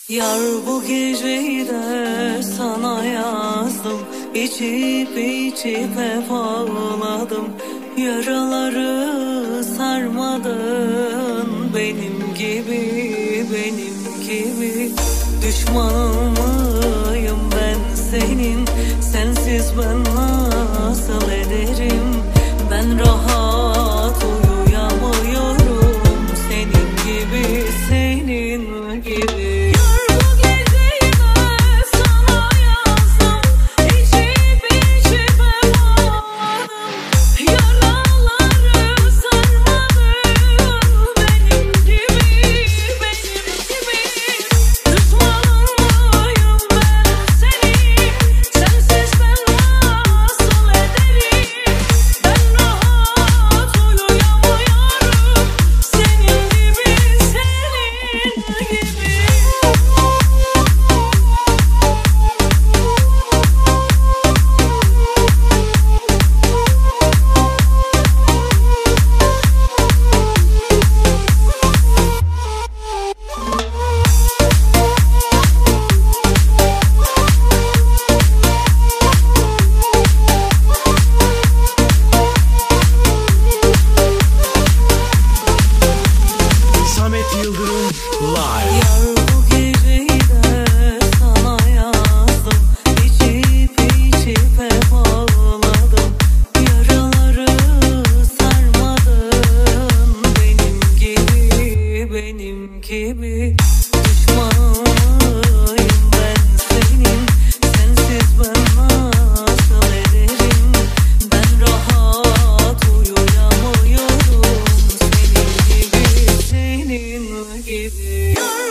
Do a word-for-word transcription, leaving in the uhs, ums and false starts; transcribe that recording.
Yar bu geceyi de sana yazdım. İçip içip hep ağladım. Yaraları sarmadın benim gibi, benim gibi. Düşmanın mıyım ben senin? Sensiz ben nasıl ederim? Ben rahat uyuyamıyorum senin gibi, senin gibi. Yar bu geceyi de sana yazdım. İçip içip hep ağladım. Yaraları sarmadın benim gibi, benim gibi. Düşmanıyım ben senin. Sensiz ben nasıl ederim? Ben rahat uyuyamıyorum senin gibi, senin gibi.